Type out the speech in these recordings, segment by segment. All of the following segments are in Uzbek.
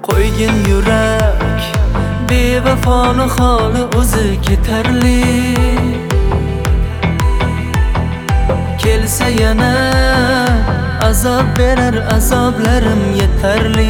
Qo'ygin yurak bevafoni holi o'zi ketarli. Kelsa yana azob berar, azoblarim yetarli.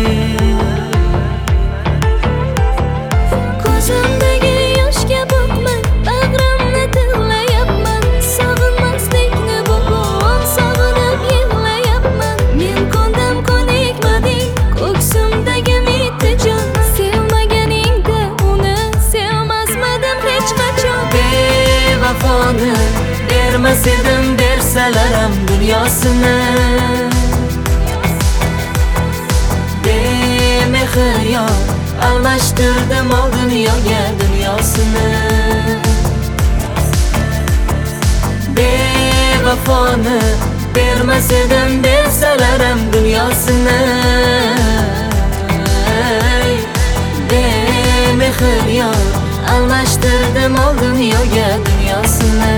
Ko'zimdagi yoshga boqmay, bag'rimni tig'layapman. Sog'inmaslikni bugun sog'inib yig'layapman. Men qondim ko'nikmading, ko'ksimdagi mittijon. Sevmaganingda uni sevmasmadim hech qachon. Bevafoni bermas edim, bersalar ham dunyosini. Bemehr yor almashtirdim ol dunyoga dunyosini. Bevafoni bermas edim, bersalar ham dunyosini. Bemehr yor almashtirdim ol dunyoga dunyosini.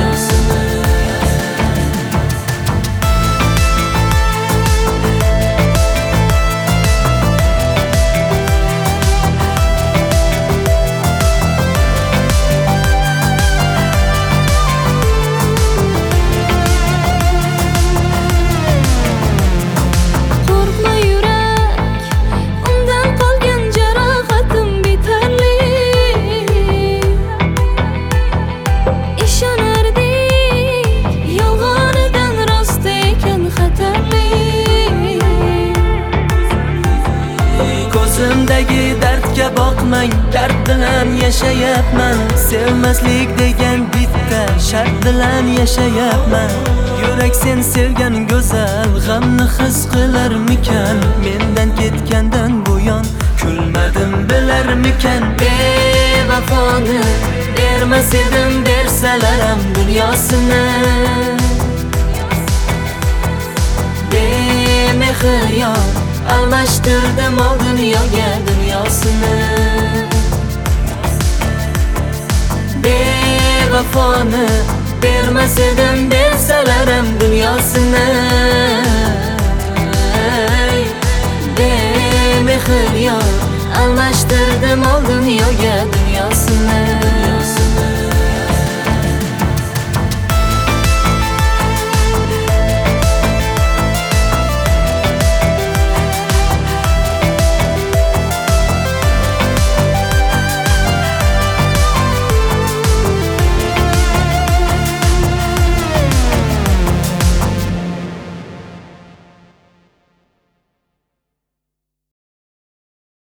Ko'zimdagi dardga boqmang, dard bilan yashayapman. Sevmaslik degan bitta shart bilan yashayapman. Yurak sen sevgan go'zal g'amni his qilarmikan? Mendan ketgandan buyon kulmadim bilarmikan? Bevafoni bermas edim, bersalar ham dunyosini. Bemehr yor almashtirdim ol dunyoga dunyosini. Bevafoni bermas edim, bersalar ham dunyosini. Bemehr yor almashtirdim ol dunyoga dunyosini.